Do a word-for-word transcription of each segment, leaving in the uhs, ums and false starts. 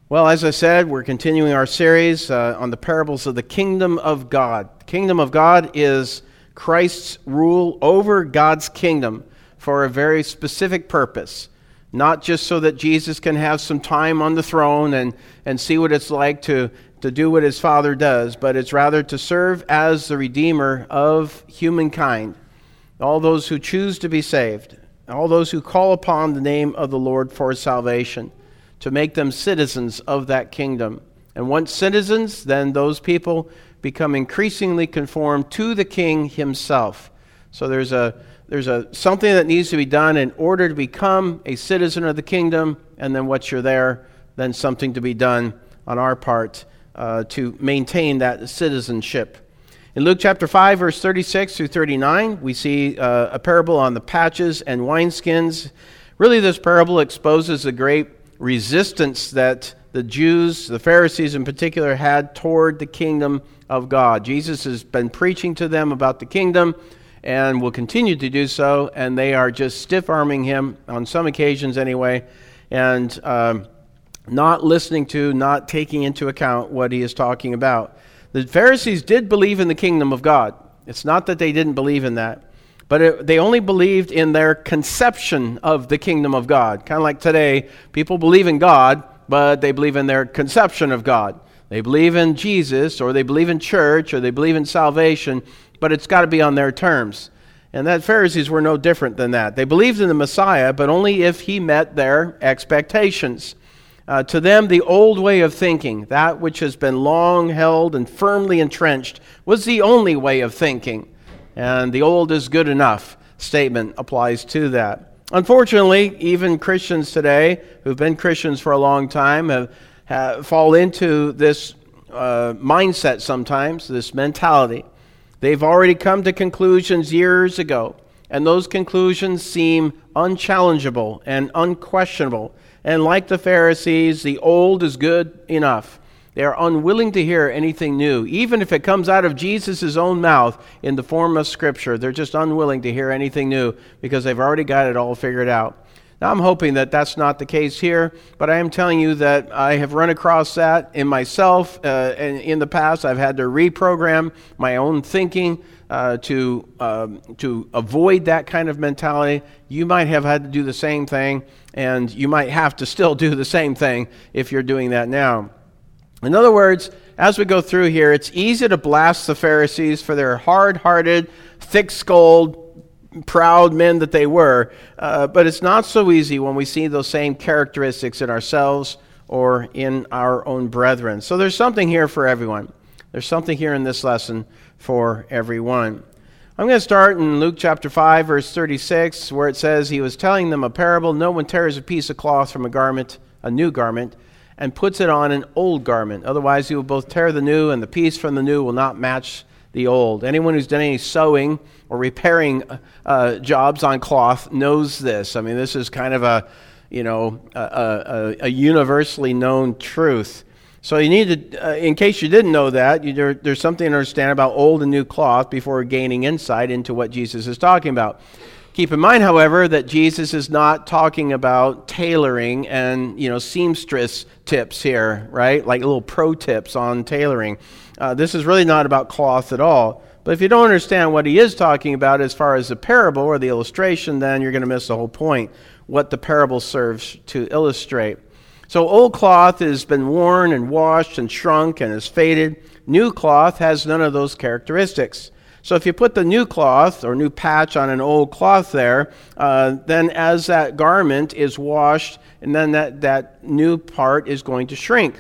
Well, as I said, we're continuing our series uh, on the parables of the kingdom of God. The kingdom of God is Christ's rule over God's kingdom for a very specific purpose. Not just so that Jesus can have some time on the throne and, and see what it's like to, to do what his Father does, but it's rather to serve as the Redeemer of humankind. All those who choose to be saved, all those who call upon the name of the Lord for salvation, to make them citizens of that kingdom. And once citizens, then those people become increasingly conformed to the King himself. So there's a there's a something that needs to be done in order to become a citizen of the kingdom, and then once you're there, then something to be done on our part uh, to maintain that citizenship. In Luke chapter five, verse thirty-six through thirty-nine, we see uh, a parable on the patches and wineskins. Really, this parable exposes the great resistance that the Jews, the Pharisees in particular, had toward the kingdom of God. Jesus has been preaching to them about the kingdom and will continue to do so, and they are just stiff-arming him on some occasions anyway, and um, not listening to, not taking into account what he is talking about. The Pharisees did believe in the kingdom of God. It's not that they didn't believe in that. But it, they only believed in their conception of the kingdom of God. Kind of like today, people believe in God, but they believe in their conception of God. They believe in Jesus, or they believe in church, or they believe in salvation, but it's got to be on their terms. And that Pharisees were no different than that. They believed in the Messiah, but only if he met their expectations. Uh, to them, the old way of thinking, that which has been long held and firmly entrenched, was the only way of thinking. And the old is good enough statement applies to that. Unfortunately, even Christians today, who've been Christians for a long time, have, have fall into this uh, mindset sometimes, this mentality. They've already come to conclusions years ago, and those conclusions seem unchallengeable and unquestionable. And like the Pharisees, the old is good enough. They are unwilling to hear anything new, even if it comes out of Jesus' own mouth in the form of Scripture. They're just unwilling to hear anything new because they've already got it all figured out. Now, I'm hoping that that's not the case here, but I am telling you that I have run across that in myself. Uh, and in the past, I've had to reprogram my own thinking uh, to um, to avoid that kind of mentality. You might have had to do the same thing, and you might have to still do the same thing if you're doing that now. In other words, as we go through here, it's easy to blast the Pharisees for their hard-hearted, thick-skulled, proud men that they were, uh, but it's not so easy when we see those same characteristics in ourselves or in our own brethren. So there's something here for everyone. There's something here in this lesson for everyone. I'm going to start in Luke chapter five, verse thirty-six, where it says, "He was telling them a parable. No one tears a piece of cloth from a garment, a new garment, and puts it on an old garment. Otherwise, you will both tear the new, and the piece from the new will not match the old." Anyone who's done any sewing or repairing uh, jobs on cloth knows this. I mean, this is kind of a, you know, a, a, a universally known truth. So you need to, uh, in case you didn't know that, you, there, there's something to understand about old and new cloth before gaining insight into what Jesus is talking about. Keep in mind, however, that Jesus is not talking about tailoring and, you know, seamstress tips here, right? Like little pro tips on tailoring. Uh, this is really not about cloth at all. But if you don't understand what he is talking about as far as the parable or the illustration, then you're going to miss the whole point, what the parable serves to illustrate. So old cloth has been worn and washed and shrunk and is faded. New cloth has none of those characteristics. So if you put the new cloth or new patch on an old cloth there, uh, then as that garment is washed, and then that, that new part is going to shrink.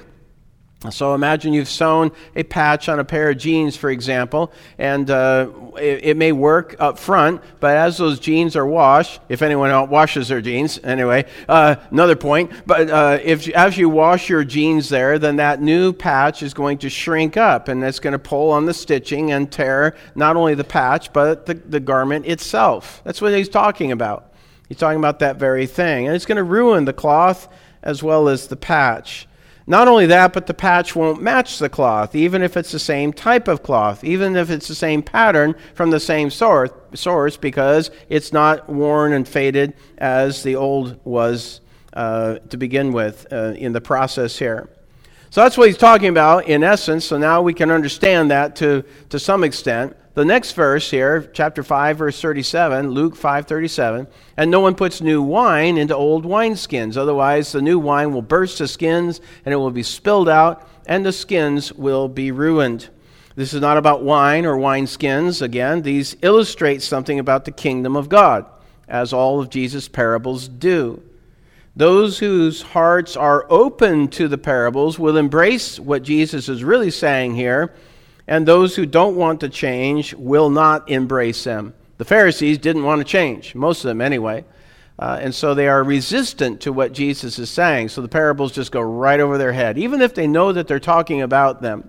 So imagine you've sewn a patch on a pair of jeans, for example, and uh, it, it may work up front, but as those jeans are washed, if anyone else washes their jeans, anyway, uh, another point, but uh, if as you wash your jeans there, then that new patch is going to shrink up, and it's going to pull on the stitching and tear not only the patch, but the, the garment itself. That's what he's talking about. He's talking about that very thing, and it's going to ruin the cloth as well as the patch. Not only that, but the patch won't match the cloth, even if it's the same type of cloth, even if it's the same pattern from the same source, source because it's not worn and faded as the old was uh, to begin with uh, in the process here. So that's what he's talking about in essence. So now we can understand that to, to some extent. The next verse here, chapter five, verse thirty-seven, Luke five thirty-seven, and no one puts new wine into old wineskins. Otherwise, the new wine will burst the skins, and it will be spilled out, and the skins will be ruined. This is not about wine or wineskins. Again, these illustrate something about the kingdom of God, as all of Jesus' parables do. Those whose hearts are open to the parables will embrace what Jesus is really saying here, and those who don't want to change will not embrace them. The Pharisees didn't want to change, most of them anyway, uh, and so they are resistant to what Jesus is saying. So the parables just go right over their head, even if they know that they're talking about them.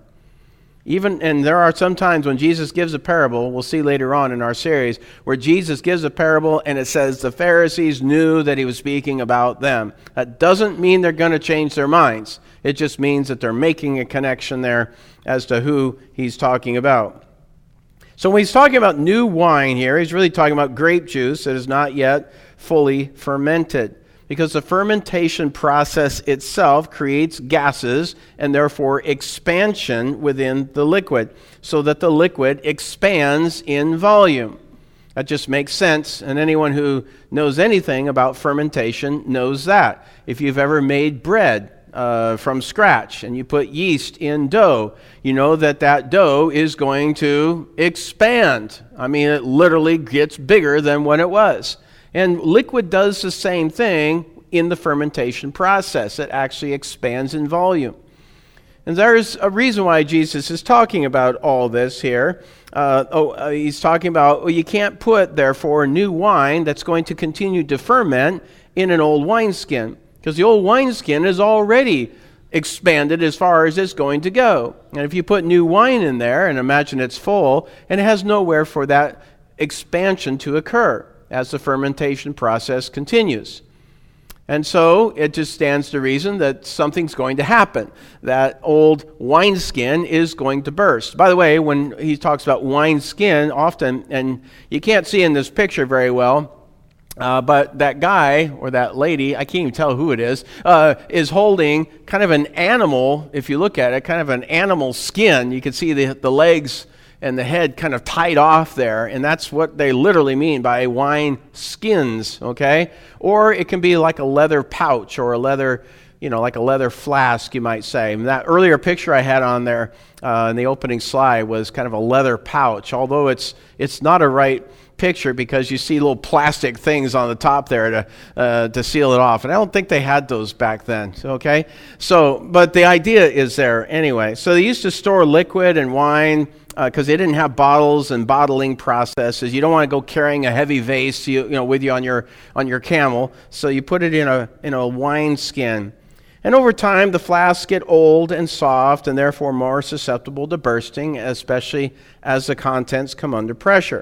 Even, and there are some times when Jesus gives a parable, we'll see later on in our series, where Jesus gives a parable and it says the Pharisees knew that he was speaking about them. That doesn't mean they're going to change their minds. It just means that they're making a connection there as to who he's talking about. So when he's talking about new wine here, he's really talking about grape juice that is not yet fully fermented, because the fermentation process itself creates gases and therefore expansion within the liquid, so that the liquid expands in volume. That just makes sense, and anyone who knows anything about fermentation knows that. If you've ever made bread uh, from scratch and you put yeast in dough, you know that that dough is going to expand. I mean, it literally gets bigger than what it was. And liquid does the same thing in the fermentation process. It actually expands in volume. And there's a reason why Jesus is talking about all this here. Uh, oh, uh, he's talking about, well, you can't put, therefore, new wine that's going to continue to ferment in an old wineskin, because the old wineskin is already expanded as far as it's going to go. And if you put new wine in there, and imagine it's full, and it has nowhere for that expansion to occur as the fermentation process continues. And so it just stands to reason that something's going to happen. That old wineskin is going to burst. By the way, when he talks about wineskin, often, and you can't see in this picture very well, uh, but that guy or that lady, I can't even tell who it is, uh, is holding kind of an animal, if you look at it, kind of an animal skin. You can see the, the legs and the head kind of tied off there, and that's what they literally mean by wine skins, okay? Or it can be like a leather pouch or a leather, you know, like a leather flask, you might say. And that earlier picture I had on there uh, in the opening slide was kind of a leather pouch, although it's it's not a right picture because you see little plastic things on the top there to uh, to seal it off. And I don't think they had those back then, okay? So, but the idea is there anyway. So they used to store liquid and wine because uh, they didn't have bottles and bottling processes. You don't want to go carrying a heavy vase, you, you know, with you on your on your camel. So you put it in a in a wine skin. And over time, the flasks get old and soft and therefore more susceptible to bursting, especially as the contents come under pressure.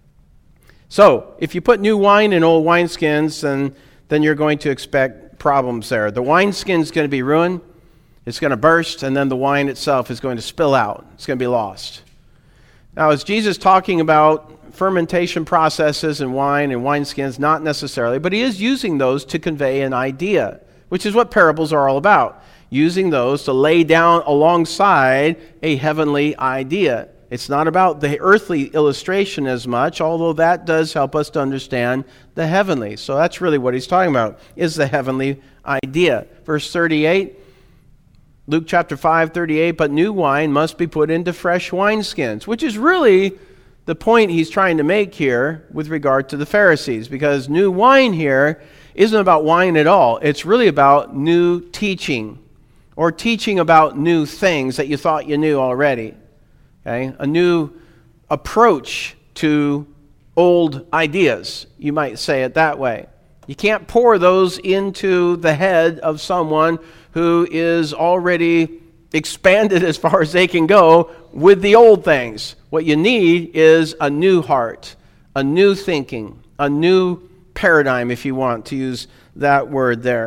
So if you put new wine in old wineskins, then then you're going to expect problems there. The wineskin's going to be ruined. It's going to burst, and then the wine itself is going to spill out. It's going to be lost. Now, is Jesus talking about fermentation processes and wine and wineskins? Not necessarily, but he is using those to convey an idea, which is what parables are all about, using those to lay down alongside a heavenly idea. It's not about the earthly illustration as much, although that does help us to understand the heavenly. So that's really what he's talking about, is the heavenly idea. Verse thirty-eight, Luke chapter five, thirty-eight, but new wine must be put into fresh wineskins, which is really the point he's trying to make here with regard to the Pharisees, because new wine here isn't about wine at all. It's really about new teaching, or teaching about new things that you thought you knew already. Okay? A new approach to old ideas, you might say it that way. You can't pour those into the head of someone who is already expanded as far as they can go with the old things. What you need is a new heart, a new thinking, a new paradigm, if you want to use that word there.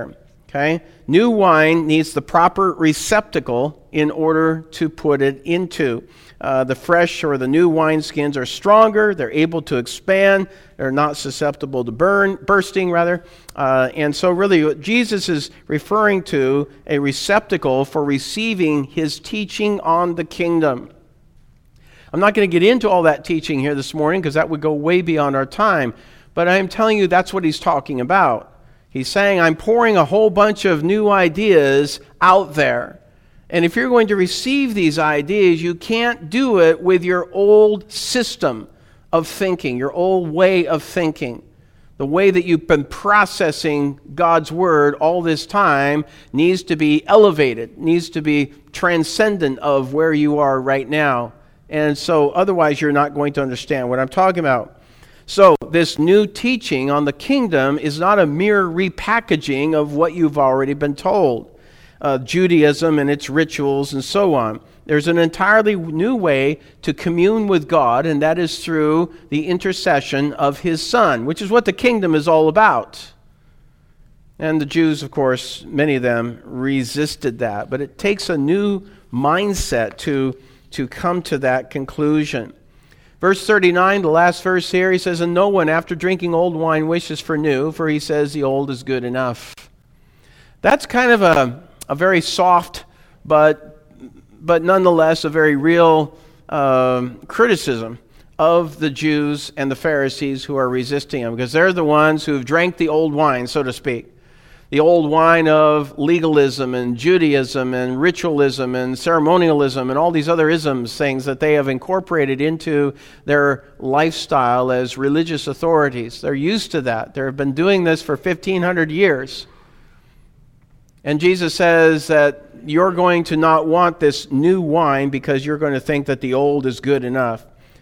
Okay? New wine needs the proper receptacle in order to put it into. Uh, the fresh or the new wineskins are stronger. They're able to expand. They're not susceptible to burn, bursting, rather. Uh, and so really what Jesus is referring to a receptacle for receiving his teaching on the kingdom. I'm not going to get into all that teaching here this morning because that would go way beyond our time. But I am telling you that's what he's talking about. He's saying, I'm pouring a whole bunch of new ideas out there. And if you're going to receive these ideas, you can't do it with your old system of thinking, your old way of thinking. The way that you've been processing God's Word all this time needs to be elevated, needs to be transcendent of where you are right now. And so otherwise you're not going to understand what I'm talking about. So this new teaching on the kingdom is not a mere repackaging of what you've already been told. Uh, Judaism and its rituals and so on. There's an entirely new way to commune with God, and that is through the intercession of his Son, which is what the kingdom is all about. And the Jews, of course, many of them resisted that. But it takes a new mindset to, to come to that conclusion. Verse thirty-nine, the last verse here, he says, and no one after drinking old wine wishes for new, for he says the old is good enough. That's kind of a A very soft, but but nonetheless a very real um, criticism of the Jews and the Pharisees who are resisting him, because they're the ones who've drank the old wine, so to speak. The old wine of legalism and Judaism and ritualism and ceremonialism and all these other isms, things that they have incorporated into their lifestyle as religious authorities. They're used to that. They've been doing this for fifteen hundred years. And Jesus says that you're going to not want this new wine because you're going to think that the old is good enough.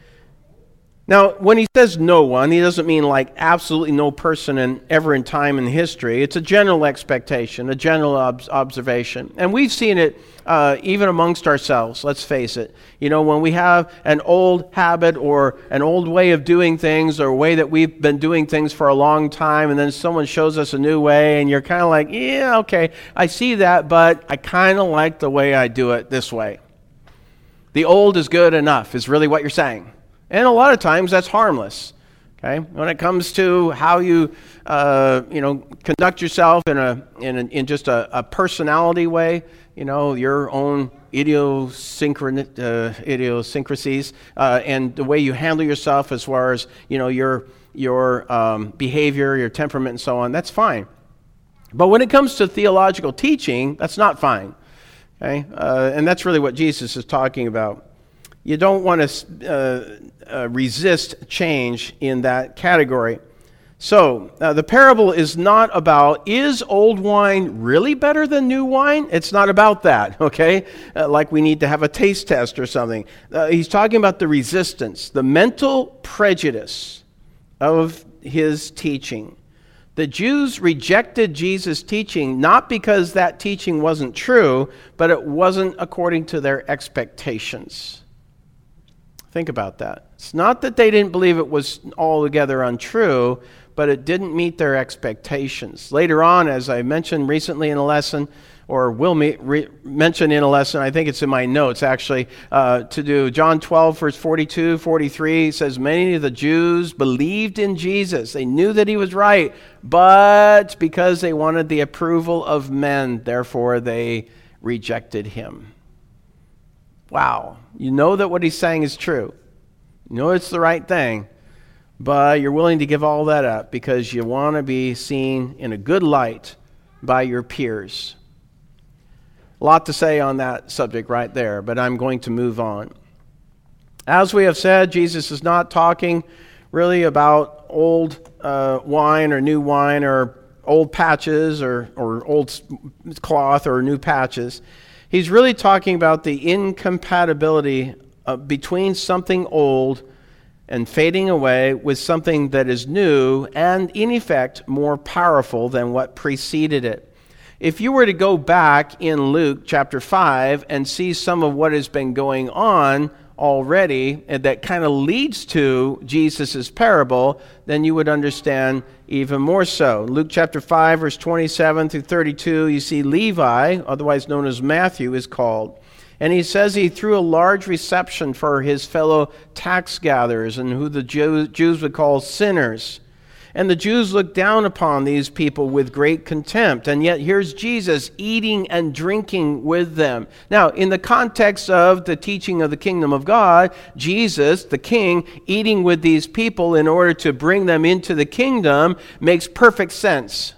Now, when he says no one, he doesn't mean like absolutely no person in, ever in time in history. It's a general expectation, a general ob- observation. And we've seen it uh, even amongst ourselves, let's face it. You know, when we have an old habit or an old way of doing things or a way that we've been doing things for a long time, and then someone shows us a new way, and you're kind of like, yeah, okay, I see that, but I kind of like the way I do it this way. The old is good enough is really what you're saying. And a lot of times that's harmless. Okay, when it comes to how you, uh, you know, conduct yourself in a in a, in just a, a personality way, you know, your own idiosyncra- uh, idiosyncrasies uh, and the way you handle yourself as far as you know your your um, behavior, your temperament, and so on. That's fine. But when it comes to theological teaching, that's not fine. Okay, uh, and that's really what Jesus is talking about. You don't want to uh, uh, resist change in that category. So, uh, the parable is not about, is old wine really better than new wine? It's not about that, okay? Uh, like we need to have a taste test or something. Uh, he's talking about the resistance, the mental prejudice of his teaching. The Jews rejected Jesus' teaching not because that teaching wasn't true, but it wasn't according to their expectations. Think about that. It's not that they didn't believe it was altogether untrue, but it didn't meet their expectations. Later on, as I mentioned recently in a lesson, or will me, re, mention in a lesson, I think it's in my notes actually, uh, to do John twelve, verse forty-two, forty-three, says, many of the Jews believed in Jesus. They knew that he was right, but because they wanted the approval of men, therefore they rejected him. Wow. You know that what he's saying is true. You know it's the right thing, but you're willing to give all that up because you want to be seen in a good light by your peers. A lot to say on that subject right there, but I'm going to move on. As we have said, Jesus is not talking really about old uh, wine or new wine or old patches or, or old cloth or new patches. He's really talking about the incompatibility uh, between something old and fading away with something that is new and, in effect, more powerful than what preceded it. If you were to go back in Luke chapter five and see some of what has been going on already, and that kind of leads to Jesus' parable, then you would understand even more so. Luke chapter five, verse twenty-seven through thirty-two, you see Levi, otherwise known as Matthew, is called. And he says he threw a large reception for his fellow tax gatherers and who the Jew- Jews would call sinners. And the Jews looked down upon these people with great contempt. And yet here's Jesus eating and drinking with them. Now, in the context of the teaching of the kingdom of God, Jesus, the king, eating with these people in order to bring them into the kingdom makes perfect sense.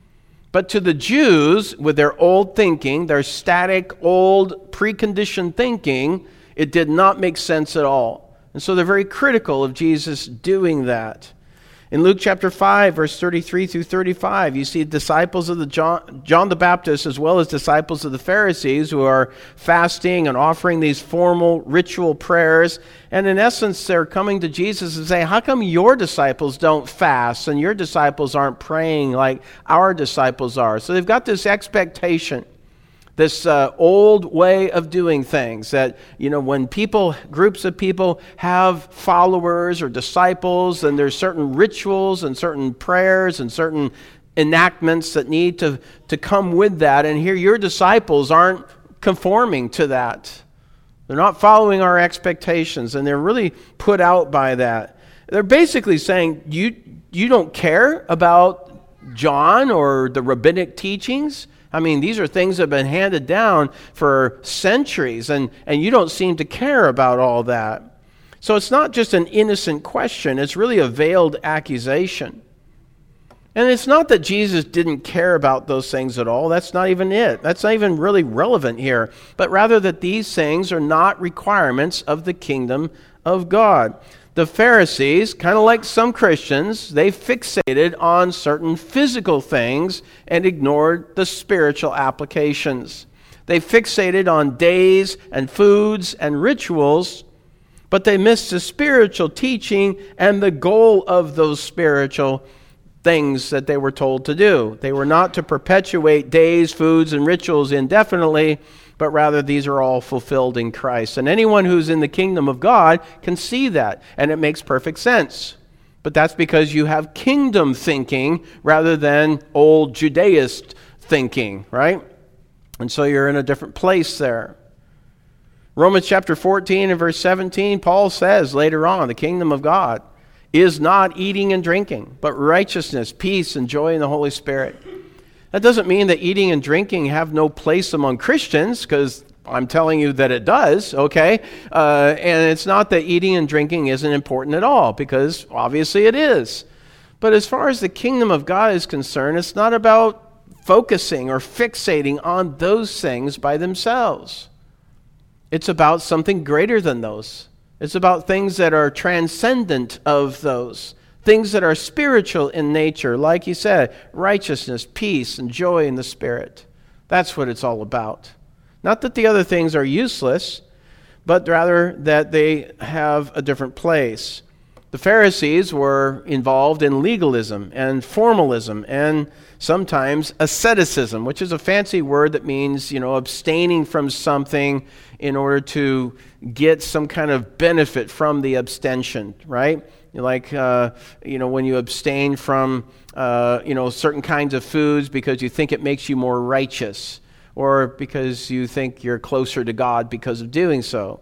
But to the Jews, with their old thinking, their static, old, preconditioned thinking, it did not make sense at all. And so they're very critical of Jesus doing that. In Luke chapter five, verse thirty-three through thirty-five, you see disciples of the John, John the Baptist as well as disciples of the Pharisees who are fasting and offering these formal ritual prayers. And in essence, they're coming to Jesus and saying, how come your disciples don't fast and your disciples aren't praying like our disciples are? So they've got this expectation, this uh, old way of doing things that, you know, when people, groups of people have followers or disciples, and there's certain rituals and certain prayers and certain enactments that need to, to come with that. And here your disciples aren't conforming to that. They're not following our expectations, and they're really put out by that. They're basically saying, you, you don't care about John or the rabbinic teachings? I mean, these are things that have been handed down for centuries, and, and you don't seem to care about all that. So it's not just an innocent question, it's really a veiled accusation. And it's not that Jesus didn't care about those things at all. That's not even it. That's not even really relevant here. But rather that these things are not requirements of the kingdom of God. The Pharisees, kind of like some Christians, they fixated on certain physical things and ignored the spiritual applications. They fixated on days and foods and rituals, but they missed the spiritual teaching and the goal of those spiritual things that they were told to do. They were not to perpetuate days, foods, and rituals indefinitely, but rather these are all fulfilled in Christ. And anyone who's in the kingdom of God can see that, and it makes perfect sense. But that's because you have kingdom thinking rather than old Judaist thinking, right? And so you're in a different place there. Romans chapter fourteen and verse seventeen, Paul says later on, the kingdom of God is not eating and drinking, but righteousness, peace, and joy in the Holy Spirit. That doesn't mean that eating and drinking have no place among Christians, because I'm telling you that it does, okay? Uh, and it's not that eating and drinking isn't important at all, because obviously it is. But as far as the kingdom of God is concerned, it's not about focusing or fixating on those things by themselves. It's about something greater than those. It's about things that are transcendent of those. Things that are spiritual in nature, like he said, righteousness, peace, and joy in the Spirit. That's what it's all about. Not that the other things are useless, but rather that they have a different place. The Pharisees were involved in legalism and formalism and sometimes asceticism, which is a fancy word that means, you know, abstaining from something in order to get some kind of benefit from the abstention, right? Like, uh, you know, when you abstain from, uh, you know, certain kinds of foods because you think it makes you more righteous, or because you think you're closer to God because of doing so.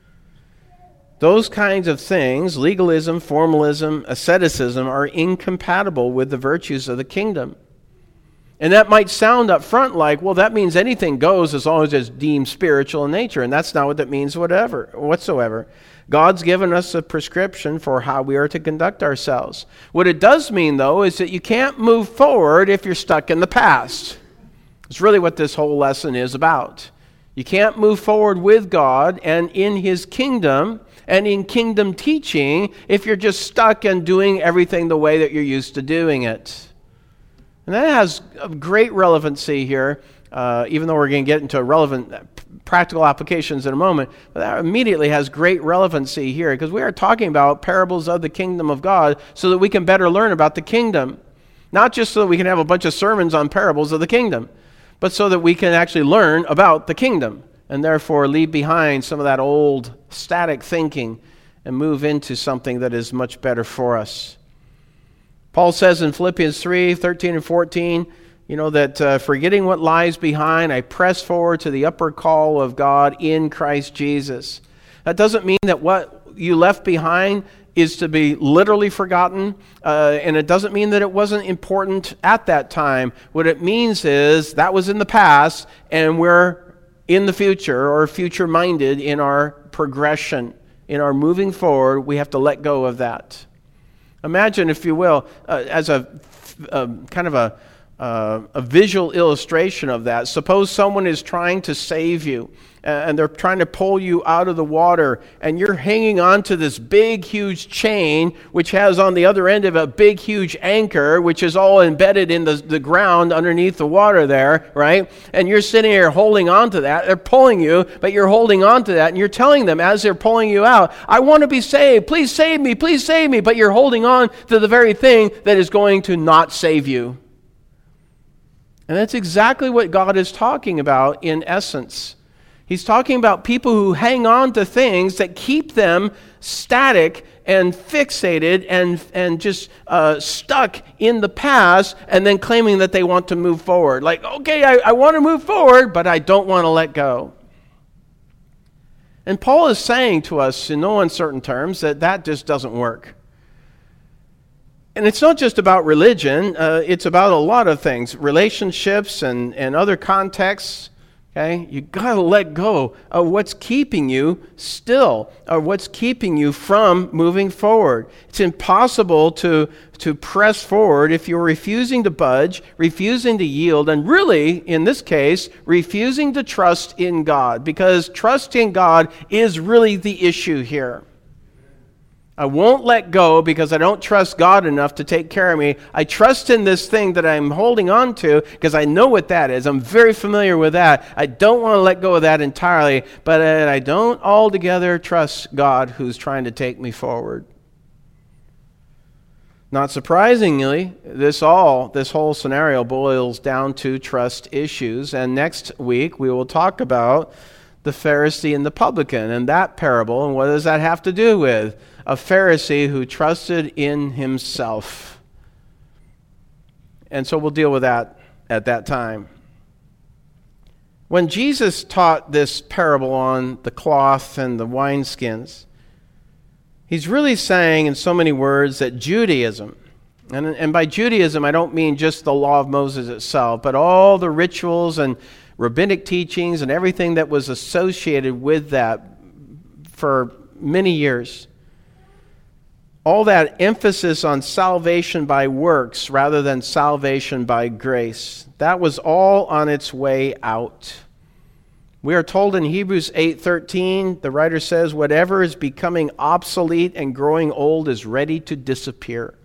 Those kinds of things, legalism, formalism, asceticism, are incompatible with the virtues of the kingdom. And that might sound up front like, well, that means anything goes as long as it's deemed spiritual in nature. And that's not what that means whatever, whatsoever. God's given us a prescription for how we are to conduct ourselves. What it does mean, though, is that you can't move forward if you're stuck in the past. It's really what this whole lesson is about. You can't move forward with God and in His kingdom and in kingdom teaching if you're just stuck and doing everything the way that you're used to doing it. And that has great relevancy here, uh, even though we're going to get into relevant practical applications in a moment. But that immediately has great relevancy here, because we are talking about parables of the kingdom of God so that we can better learn about the kingdom. Not just so that we can have a bunch of sermons on parables of the kingdom, but so that we can actually learn about the kingdom and therefore leave behind some of that old static thinking and move into something that is much better for us. Paul says in Philippians three, thirteen and fourteen, you know, that uh, forgetting what lies behind, I press forward to the upper call of God in Christ Jesus. That doesn't mean that what you left behind is to be literally forgotten, uh, and it doesn't mean that it wasn't important at that time. What it means is that was in the past, and we're in the future, or future-minded in our progression, in our moving forward. We have to let go of that. Imagine, if you will, uh, as a uh, kind of a Uh, a visual illustration of that. Suppose someone is trying to save you, uh, and they're trying to pull you out of the water, and you're hanging on to this big, huge chain, which has on the other end of it a big, huge anchor, which is all embedded in the, the ground underneath the water there, right? And you're sitting here holding on to that. They're pulling you, but you're holding on to that, and you're telling them as they're pulling you out, I want to be saved. Please save me. Please save me. But you're holding on to the very thing that is going to not save you. And that's exactly what God is talking about in essence. He's talking about people who hang on to things that keep them static and fixated and, and just uh, stuck in the past, and then claiming that they want to move forward. Like, okay, I, I want to move forward, but I don't want to let go. And Paul is saying to us in no uncertain terms that that just doesn't work. And it's not just about religion, uh, it's about a lot of things, relationships and, and other contexts, okay? You got to let go of what's keeping you still, or what's keeping you from moving forward. It's impossible to, to press forward if you're refusing to budge, refusing to yield, and really, in this case, refusing to trust in God, because trust in God is really the issue here. I won't let go because I don't trust God enough to take care of me. I trust in this thing that I'm holding on to because I know what that is. I'm very familiar with that. I don't want to let go of that entirely, but I don't altogether trust God who's trying to take me forward. Not surprisingly, this all, this whole scenario boils down to trust issues. And next week we will talk about the Pharisee and the publican and that parable. And what does that have to do with? A Pharisee who trusted in himself. And so we'll deal with that at that time. When Jesus taught this parable on the cloth and the wineskins, he's really saying in so many words that Judaism, and, and by Judaism I don't mean just the law of Moses itself, but all the rituals and rabbinic teachings and everything that was associated with that for many years. All that emphasis on salvation by works rather than salvation by grace, that was all on its way out. We are told in Hebrews eight thirteen, the writer says, whatever is becoming obsolete and growing old is ready to disappear.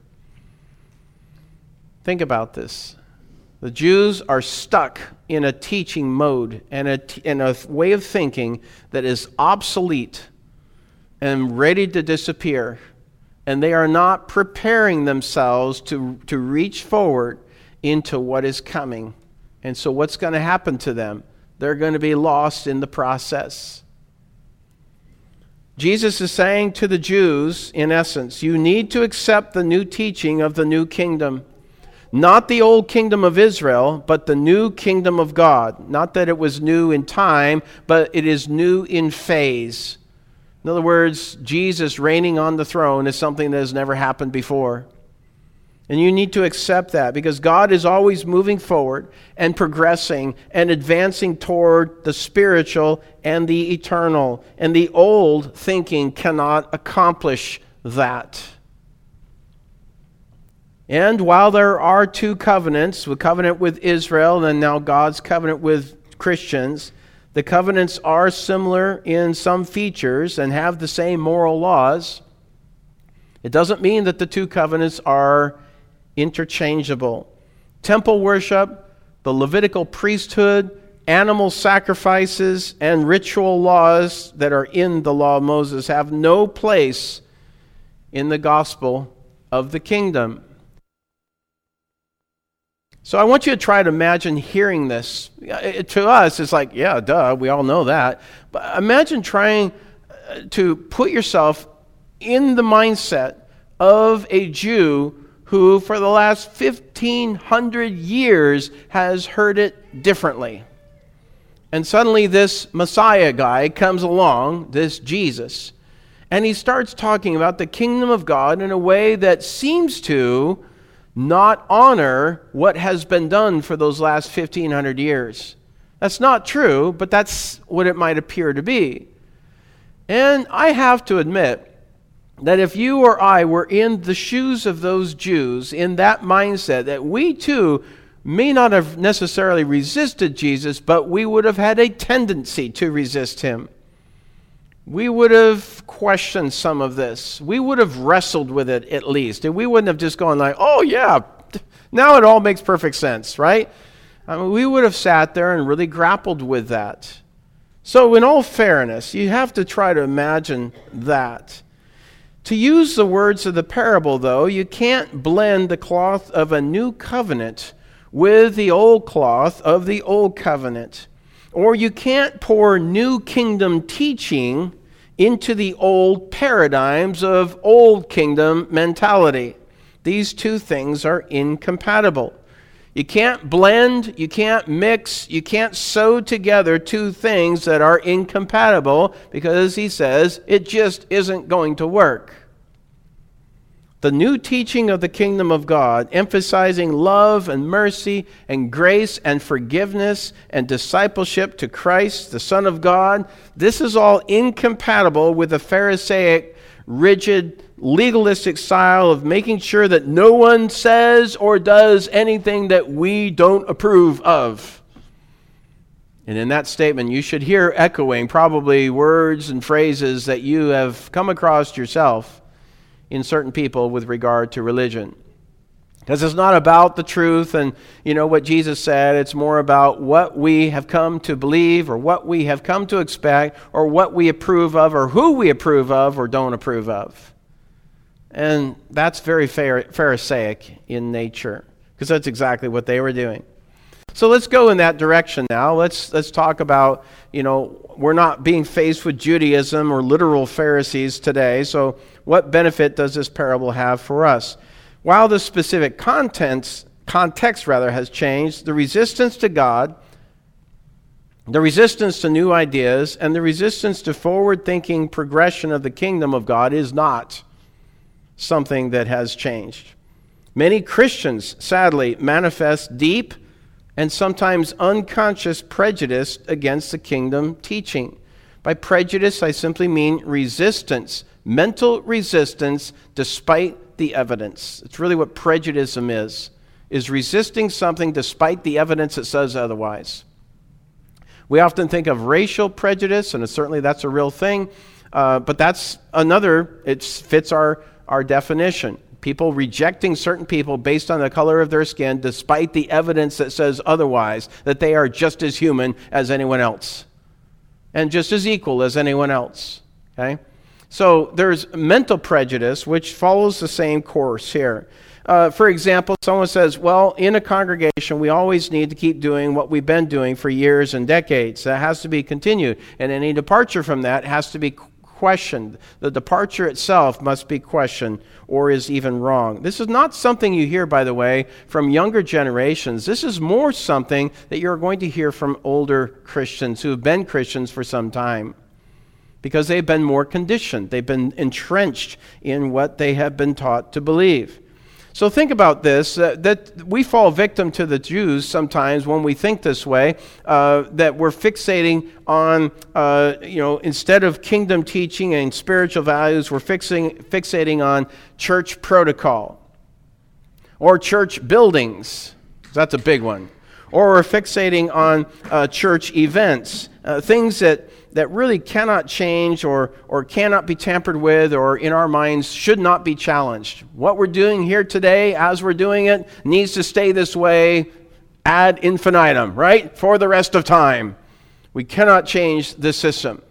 Think about this. The Jews are stuck in a teaching mode and a, t- in a way of thinking that is obsolete and ready to disappear. And they are not preparing themselves to, to reach forward into what is coming. And so what's going to happen to them? They're going to be lost in the process. Jesus is saying to the Jews, in essence, you need to accept the new teaching of the new kingdom. Not the old kingdom of Israel, but the new kingdom of God. Not that it was new in time, but it is new in phase. In other words, Jesus reigning on the throne is something that has never happened before. And you need to accept that because God is always moving forward and progressing and advancing toward the spiritual and the eternal. And the old thinking cannot accomplish that. And while there are two covenants, the covenant with Israel and now God's covenant with Christians, the covenants are similar in some features and have the same moral laws. It doesn't mean that the two covenants are interchangeable. Temple worship, the Levitical priesthood, animal sacrifices, and ritual laws that are in the law of Moses have no place in the gospel of the kingdom. So I want you to try to imagine hearing this. It, to us, it's like, yeah, duh, we all know that. But imagine trying to put yourself in the mindset of a Jew who, for the last fifteen hundred years, has heard it differently. And suddenly this Messiah guy comes along, this Jesus, and he starts talking about the kingdom of God in a way that seems to not honor what has been done for those last fifteen hundred years. That's not true, but that's what it might appear to be. And I have to admit that if you or I were in the shoes of those Jews, in that mindset, that we too may not have necessarily resisted Jesus, but we would have had a tendency to resist him. We would have questioned some of this. We would have wrestled with it at least. And we wouldn't have just gone like, oh yeah, now it all makes perfect sense, right? I mean, we would have sat there and really grappled with that. So in all fairness, you have to try to imagine that. To use the words of the parable, though, you can't blend the cloth of a new covenant with the old cloth of the old covenant. Or you can't pour new kingdom teaching into the old paradigms of old kingdom mentality. These two things are incompatible. You can't blend, you can't mix, you can't sew together two things that are incompatible, because he says it just isn't going to work. The new teaching of the kingdom of God, emphasizing love and mercy and grace and forgiveness and discipleship to Christ, the Son of God, this is all incompatible with the Pharisaic, rigid, legalistic style of making sure that no one says or does anything that we don't approve of. And in that statement, you should hear echoing probably words and phrases that you have come across yourself in certain people with regard to religion. Because it's not about the truth and, you know, what Jesus said. It's more about what we have come to believe, or what we have come to expect, or what we approve of, or who we approve of or don't approve of. And that's very Pharisaic in nature, because that's exactly what they were doing. So let's go in that direction now. Let's let's talk about, you know, we're not being faced with Judaism or literal Pharisees today. So what benefit does this parable have for us? While the specific contents, context rather has changed, the resistance to God, the resistance to new ideas, and the resistance to forward-thinking progression of the kingdom of God is not something that has changed. Many Christians, sadly, manifest deep and sometimes unconscious prejudice against the kingdom teaching. By prejudice, I simply mean resistance, mental resistance despite the evidence. It's really what prejudice is, is resisting something despite the evidence that says otherwise. We often think of racial prejudice, and certainly that's a real thing, uh, but that's another, it fits our, our definition. People rejecting certain people based on the color of their skin despite the evidence that says otherwise, that they are just as human as anyone else and just as equal as anyone else. Okay? So there's mental prejudice, which follows the same course here. Uh, for example, someone says, well, in a congregation, we always need to keep doing what we've been doing for years and decades. That has to be continued. And any departure from that has to be questioned. The departure itself must be questioned or is even wrong. This is not something you hear, by the way, from younger generations. This is more something that you're going to hear from older Christians who have been Christians for some time, because they've been more conditioned. They've been entrenched in what they have been taught to believe. So think about this, uh, that we fall victim to the Jews sometimes when we think this way, uh, that we're fixating on, uh, you know, instead of kingdom teaching and spiritual values, we're fixing, fixating on church protocol or church buildings. That's a big one. Or we're fixating on uh, church events, uh, things that that really cannot change or, or cannot be tampered with, or in our minds should not be challenged. What we're doing here today, as we're doing it, needs to stay this way ad infinitum, right? For the rest of time. We cannot change the system.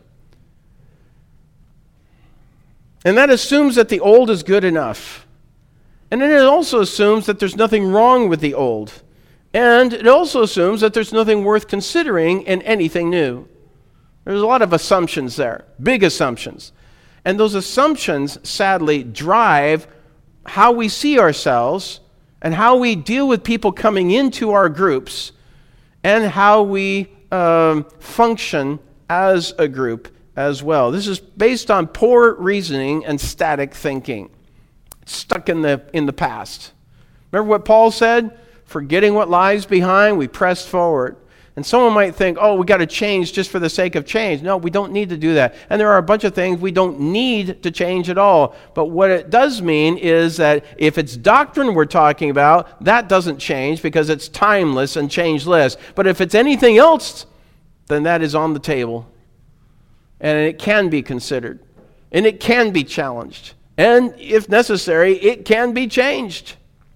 And that assumes that the old is good enough. And then it also assumes that there's nothing wrong with the old. And it also assumes that there's nothing worth considering in anything new. There's a lot of assumptions there, big assumptions. And those assumptions, sadly, drive how we see ourselves and how we deal with people coming into our groups and how we um, function as a group as well. This is based on poor reasoning and static thinking, stuck in the in the past. Remember what Paul said? Forgetting what lies behind, we press forward. And someone might think, oh, we got to change just for the sake of change. No, we don't need to do that. And there are a bunch of things we don't need to change at all. But what it does mean is that if it's doctrine we're talking about, that doesn't change because it's timeless and changeless. But if it's anything else, then that is on the table. And it can be considered. And it can be challenged. And if necessary, it can be changed.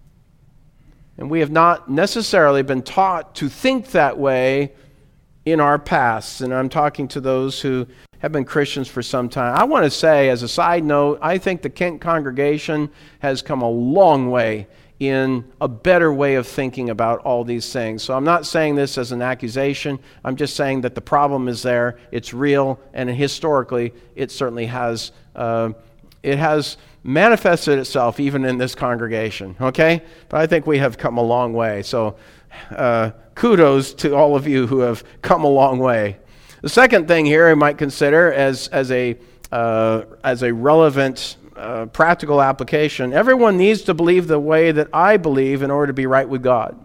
And we have not necessarily been taught to think that way in our past. And I'm talking to those who have been Christians for some time. I want to say, as a side note, I think the Kent congregation has come a long way in a better way of thinking about all these things. So I'm not saying this as an accusation. I'm just saying that the problem is there. It's real. And historically, it certainly has uh, it has manifested itself even in this congregation, okay? But I think we have come a long way. So uh, kudos to all of you who have come a long way. The second thing here I might consider as, as, a, uh, as a relevant uh, practical application, everyone needs to believe the way that I believe in order to be right with God.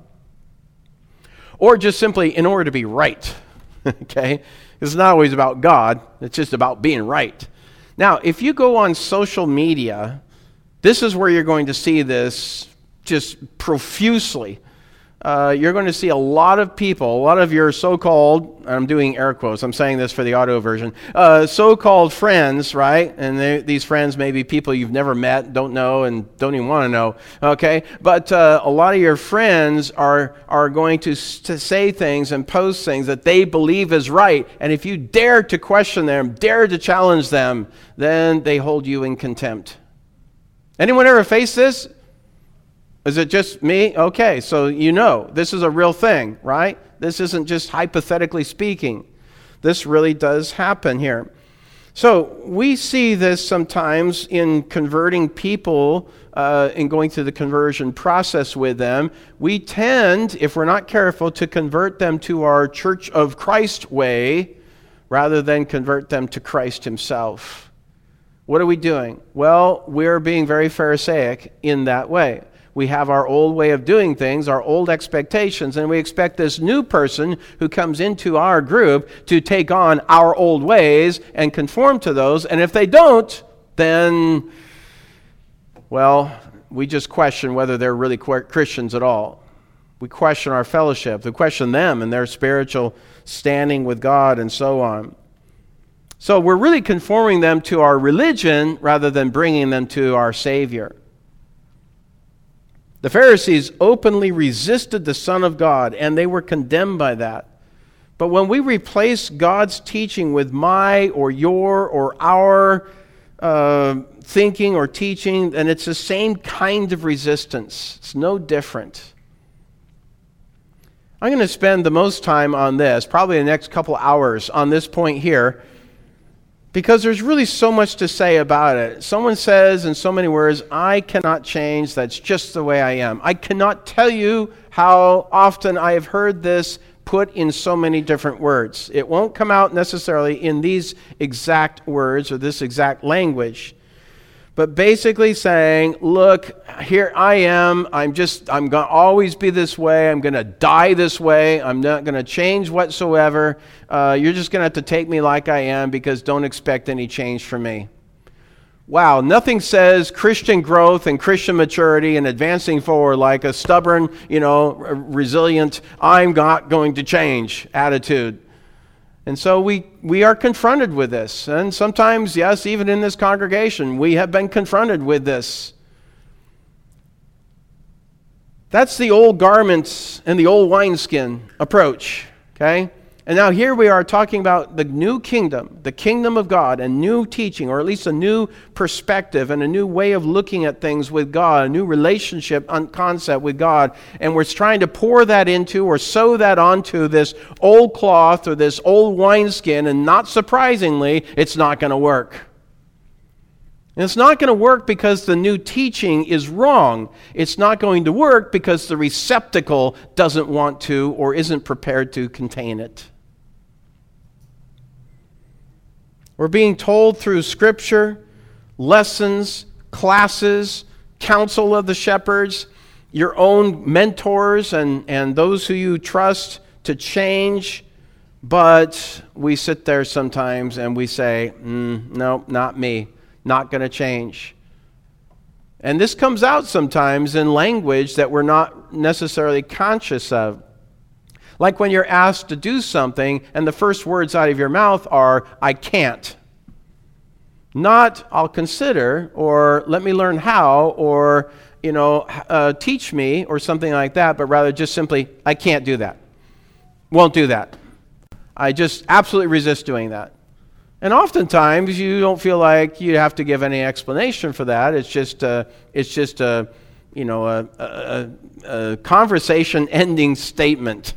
Or just simply in order to be right, okay? It's not always about God. It's just about being right. Now, if you go on social media, this is where you're going to see this just profusely. Uh, you're going to see a lot of people, a lot of your so-called, I'm doing air quotes, I'm saying this for the audio version, uh, so-called friends, right? And they, these friends may be people you've never met, don't know, and don't even want to know, okay? But uh, a lot of your friends are, are going to, to say things and post things that they believe is right. And if you dare to question them, dare to challenge them, then they hold you in contempt. Anyone ever face this? Is it just me? Okay, so you know, this is a real thing, right? This isn't just hypothetically speaking. This really does happen here. So we see this sometimes in converting people, uh, in going through the conversion process with them. We tend, if we're not careful, to convert them to our Church of Christ way rather than convert them to Christ himself. What are we doing? Well, we're being very Pharisaic in that way. We have our old way of doing things, our old expectations, and we expect this new person who comes into our group to take on our old ways and conform to those. And if they don't, then, well, we just question whether they're really Christians at all. We question our fellowship. We question them and their spiritual standing with God and so on. So we're really conforming them to our religion rather than bringing them to our Savior. The Pharisees openly resisted the Son of God, and they were condemned by that. But when we replace God's teaching with my or your or our uh, thinking or teaching, then it's the same kind of resistance. It's no different. I'm going to spend the most time on this, probably the next couple hours on this point here, because there's really so much to say about it. Someone says in so many words, I cannot change, that's just the way I am. I cannot tell you how often I have heard this put in so many different words. It won't come out necessarily in these exact words or this exact language. But basically saying, look, here I am, I'm just, I'm going to always be this way, I'm going to die this way, I'm not going to change whatsoever, uh, you're just going to have to take me like I am because don't expect any change from me. Wow, nothing says Christian growth and Christian maturity and advancing forward like a stubborn, you know, resilient, I'm not going to change attitude. And so we, we are confronted with this. And sometimes, yes, even in this congregation, we have been confronted with this. That's the old garments and the old wineskin approach, okay? And now here we are talking about the new kingdom, the kingdom of God, a new teaching, or at least a new perspective and a new way of looking at things with God, a new relationship concept with God. And we're trying to pour that into or sew that onto this old cloth or this old wineskin, and not surprisingly, it's not going to work. And it's not going to work because the new teaching is wrong. It's not going to work because the receptacle doesn't want to or isn't prepared to contain it. We're being told through Scripture, lessons, classes, counsel of the shepherds, your own mentors and, and those who you trust to change. But we sit there sometimes and we say, mm, no, not me. Not going to change. And this comes out sometimes in language that we're not necessarily conscious of. Like when you're asked to do something and the first words out of your mouth are, I can't. Not, I'll consider, or let me learn how, or, you know, uh, teach me, or something like that, but rather just simply, I can't do that. Won't do that. I just absolutely resist doing that. And oftentimes you don't feel like you have to give any explanation for that. It's just a, it's just a, you know, a, a, a conversation-ending statement.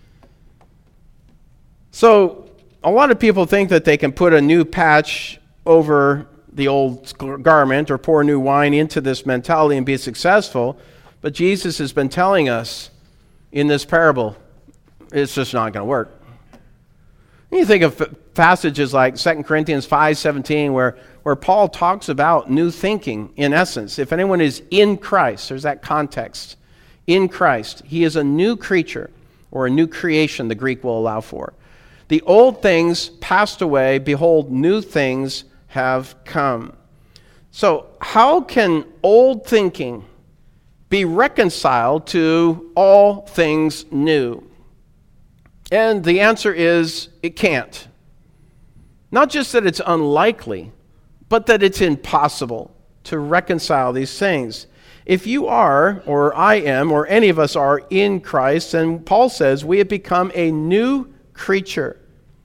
So a lot of people think that they can put a new patch over the old garment or pour new wine into this mentality and be successful. But Jesus has been telling us in this parable, it's just not going to work. You think of passages like Second Corinthians five seventeen where, where Paul talks about new thinking in essence. If anyone is in Christ, there's that context. In Christ, he is a new creature or a new creation, the Greek will allow for. The old things passed away, behold, new things have come. So how can old thinking be reconciled to all things new? And the answer is, it can't. Not just that it's unlikely, but that it's impossible to reconcile these things. If you are, or I am, or any of us are in Christ, and Paul says we have become a new creature.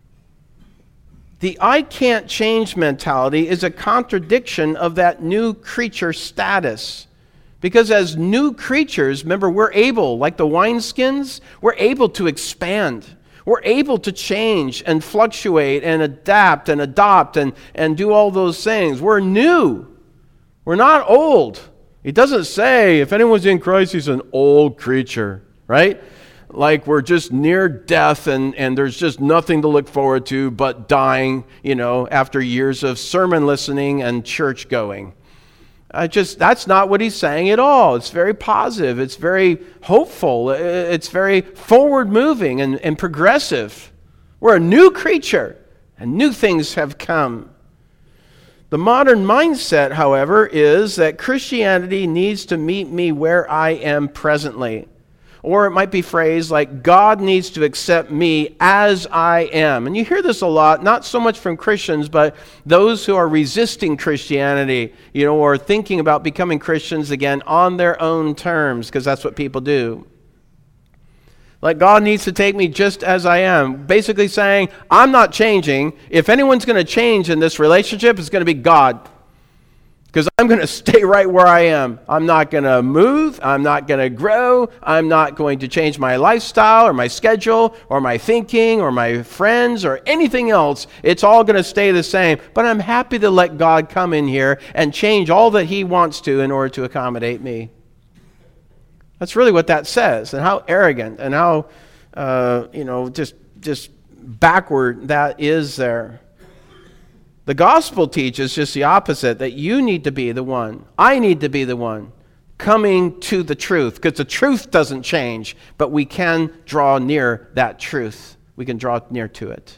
The I can't change mentality is a contradiction of that new creature status. Because as new creatures, remember, we're able, like the wineskins, we're able to expand. We're able to change and fluctuate and adapt and adopt and, and do all those things. We're new. We're not old. It doesn't say, if anyone's in Christ, he's an old creature, right? Like we're just near death and, and there's just nothing to look forward to but dying, you know, after years of sermon listening and church going. I just that's not what he's saying at all. It's very positive. It's very hopeful. It's very forward-moving and, and progressive. We're a new creature, and new things have come. The modern mindset, however, is that Christianity needs to meet me where I am presently. Or it might be phrased like, God needs to accept me as I am. And you hear this a lot, not so much from Christians, but those who are resisting Christianity, you know, or thinking about becoming Christians again on their own terms, because that's what people do. Like, God needs to take me just as I am. Basically saying, I'm not changing. If anyone's going to change in this relationship, it's going to be God. Because I'm going to stay right where I am. I'm not going to move. I'm not going to grow. I'm not going to change my lifestyle or my schedule or my thinking or my friends or anything else. It's all going to stay the same. But I'm happy to let God come in here and change all that He wants to in order to accommodate me. That's really what that says. And how arrogant and how, uh, you know, just just backward that is there. The gospel teaches just the opposite, that you need to be the one, I need to be the one, coming to the truth, because the truth doesn't change, but we can draw near that truth. We can draw near to it.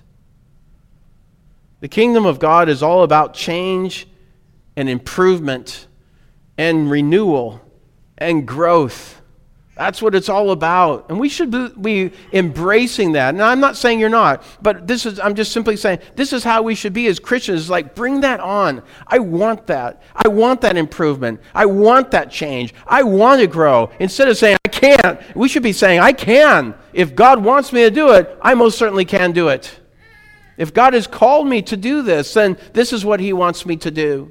The kingdom of God is all about change and improvement and renewal and growth. That's what it's all about. And we should be embracing that. Now, I'm not saying you're not, but this is, I'm just simply saying, this is how we should be as Christians. Like, bring that on. I want that. I want that improvement. I want that change. I want to grow. Instead of saying, I can't, we should be saying, I can. If God wants me to do it, I most certainly can do it. If God has called me to do this, then this is what He wants me to do.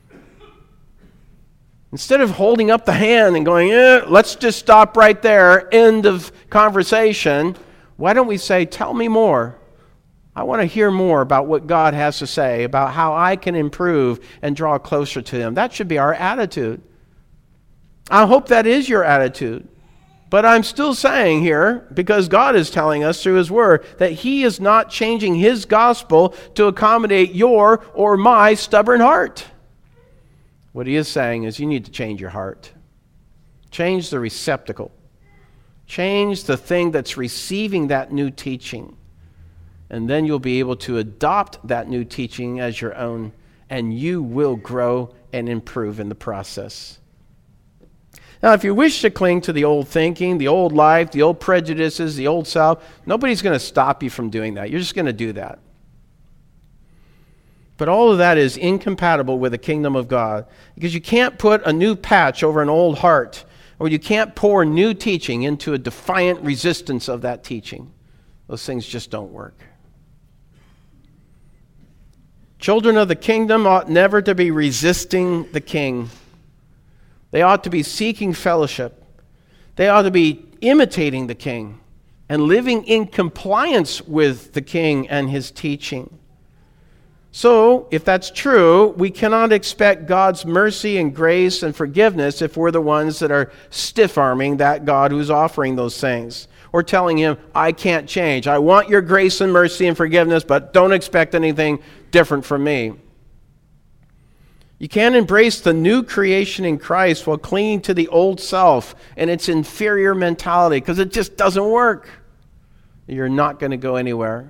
Instead of holding up the hand and going, eh, let's just stop right there, end of conversation, why don't we say, tell me more. I want to hear more about what God has to say, about how I can improve and draw closer to Him. That should be our attitude. I hope that is your attitude. But I'm still saying here, because God is telling us through His Word, that He is not changing His gospel to accommodate your or my stubborn heart. What He is saying is you need to change your heart. Change the receptacle. Change the thing that's receiving that new teaching. And then you'll be able to adopt that new teaching as your own, and you will grow and improve in the process. Now, if you wish to cling to the old thinking, the old life, the old prejudices, the old self, nobody's going to stop you from doing that. You're just going to do that. But all of that is incompatible with the kingdom of God, because you can't put a new patch over an old heart, or you can't pour new teaching into a defiant resistance of that teaching. Those things just don't work. Children of the kingdom ought never to be resisting the king. They ought to be seeking fellowship. They ought to be imitating the king and living in compliance with the king and his teaching. So, if that's true, we cannot expect God's mercy and grace and forgiveness if we're the ones that are stiff-arming that God who's offering those things. Or telling Him, I can't change. I want your grace and mercy and forgiveness, but don't expect anything different from me. You can't embrace the new creation in Christ while clinging to the old self and its inferior mentality, because it just doesn't work. You're not going to go anywhere.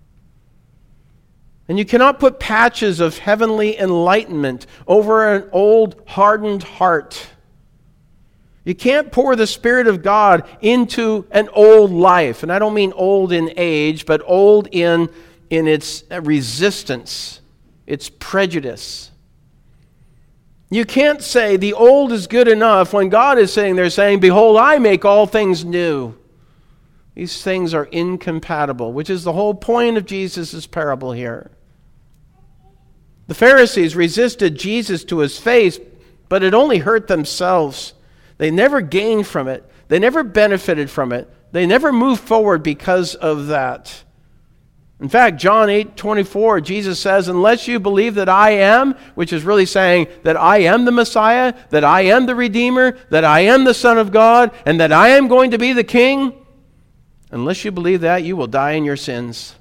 And you cannot put patches of heavenly enlightenment over an old, hardened heart. You can't pour the Spirit of God into an old life. And I don't mean old in age, but old in, in its resistance, its prejudice. You can't say the old is good enough when God is sitting there saying, behold, I make all things new. These things are incompatible, which is the whole point of Jesus' parable here. The Pharisees resisted Jesus to His face, but it only hurt themselves. They never gained from it. They never benefited from it. They never moved forward because of that. In fact, John eight twenty-four, Jesus says, unless you believe that I am, which is really saying that I am the Messiah, that I am the Redeemer, that I am the Son of God, and that I am going to be the King, unless you believe that, you will die in your sins.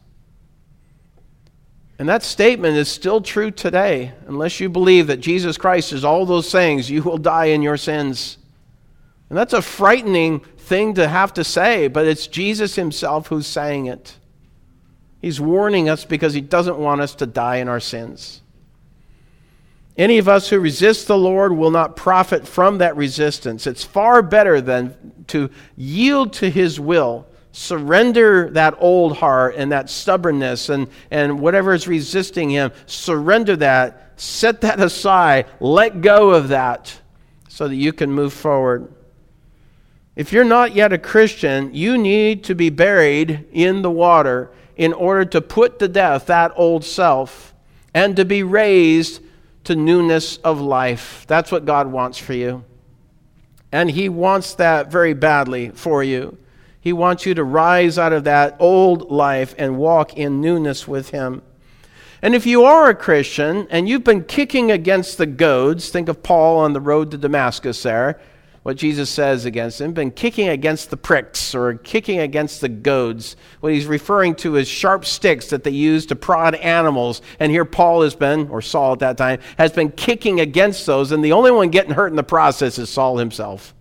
And that statement is still true today. Unless you believe that Jesus Christ is all those things, you will die in your sins. And that's a frightening thing to have to say, but it's Jesus Himself who's saying it. He's warning us because He doesn't want us to die in our sins. Any of us who resist the Lord will not profit from that resistance. It's far better than to yield to His will, surrender that old heart and that stubbornness and, and whatever is resisting Him, surrender that, set that aside, let go of that so that you can move forward. If you're not yet a Christian, you need to be buried in the water in order to put to death that old self and to be raised to newness of life. That's what God wants for you. And He wants that very badly for you. He wants you to rise out of that old life and walk in newness with Him. And if you are a Christian and you've been kicking against the goads, think of Paul on the road to Damascus there, what Jesus says against him, been kicking against the pricks or kicking against the goads. What he's referring to is sharp sticks that they use to prod animals. And here Paul has been, or Saul at that time, has been kicking against those. And the only one getting hurt in the process is Saul himself.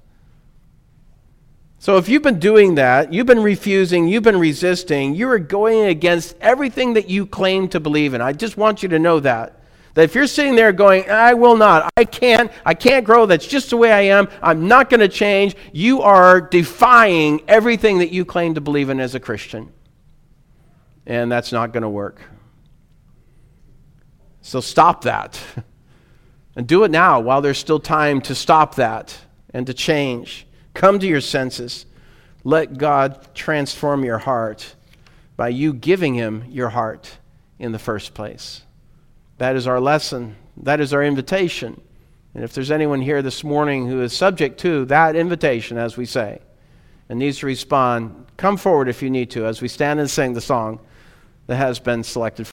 So if you've been doing that, you've been refusing, you've been resisting, you are going against everything that you claim to believe in. I just want you to know that. That if you're sitting there going, I will not, I can't, I can't grow, that's just the way I am, I'm not going to change, you are defying everything that you claim to believe in as a Christian. And that's not going to work. So stop that. And do it now while there's still time to stop that and to change. Come to your senses. Let God transform your heart by you giving Him your heart in the first place. That is our lesson. That is our invitation. And if there's anyone here this morning who is subject to that invitation, as we say, and needs to respond, come forward if you need to as we stand and sing the song that has been selected.